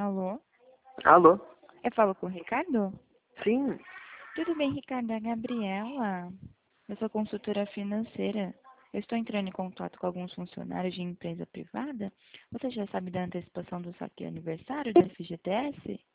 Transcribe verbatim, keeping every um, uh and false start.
Alô? Alô? Eu falo com o Ricardo? Sim. Tudo bem, Ricardo? É a Gabriela. Eu sou consultora financeira. Eu estou entrando em contato com alguns funcionários de empresa privada. Você já sabe da antecipação do saque aniversário do F G T S?